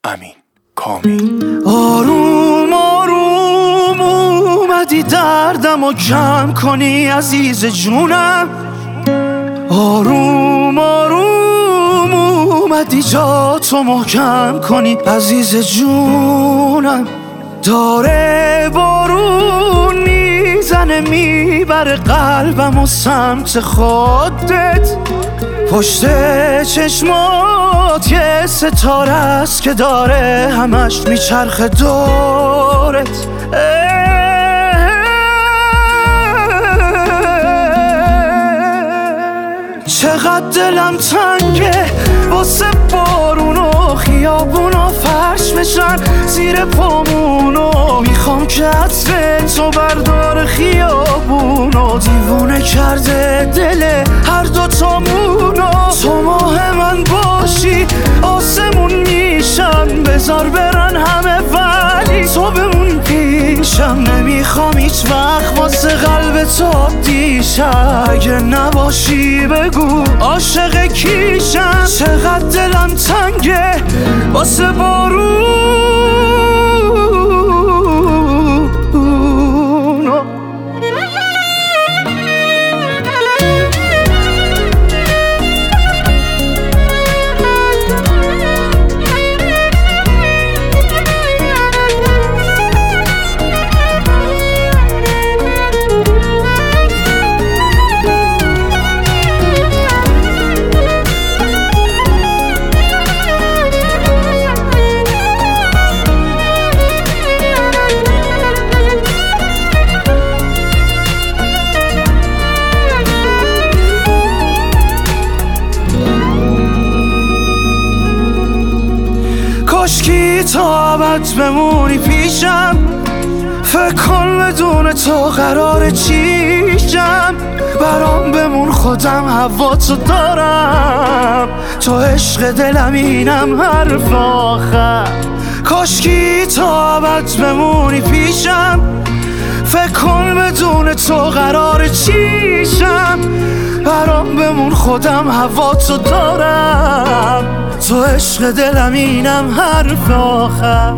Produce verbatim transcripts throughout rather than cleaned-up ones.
امین کامی. آروم آروم اومدی دردم و کم کنی عزیز جونم، آروم آروم اومدی جاتو محکم کنی عزیز جونم. داره بارون میزنه میبره قلبم و سمت خودت، پشت چشمات یه ستاره است که داره همش میچرخه دورت. چقدر دلم تنگه واسه بارونو خیابونو فرش بشن زیر پامونو، میخوام که عطر تو بردار خیابونو، دیوونه کرده دل هر دو تامونو. تو ماه من باشی آسمون میشم، بذار برن همه ولی تو بمون پیشم، نمیخوام هیچ وقت واسه قلب تو دیشم، اگه نباشی بگو عاشق کیشم. چقدر دلم تنگه واسه بارون. کاشکی تا ابد بمونی پیشم، فکر کن بدون تو قرار چیشم، برام بمون خودم هوا تو دارم، تو عشق دلم اینم حرف آخر. کاشکی تا ابد بمونی پیشم، فکر کن بدون تو قرار چیشم، برام بمون خودم هوا تو دارم، تو عشق دلم اینم حرف آخر.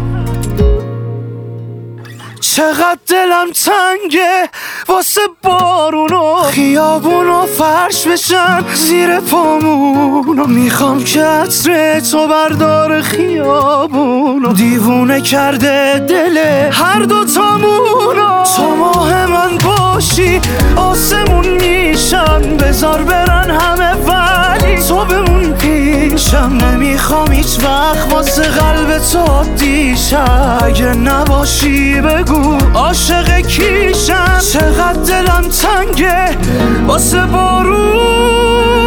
چقدر دلم تنگه واسه بارونو خیابونو فرش بشن زیر پامونو، میخوام که عطر تو بردار خیابونو، دیوونه کرده دل هر دو تامونو. تو ماه من باشی آسمون میشن، بذار برن همه ولی تو بمون پیشم، نمیخوام هیچ وقت واسه قلب تو دیشم، اگه نباشی بگو عاشق کیشم. چقدر دلم تنگه واسه بارون.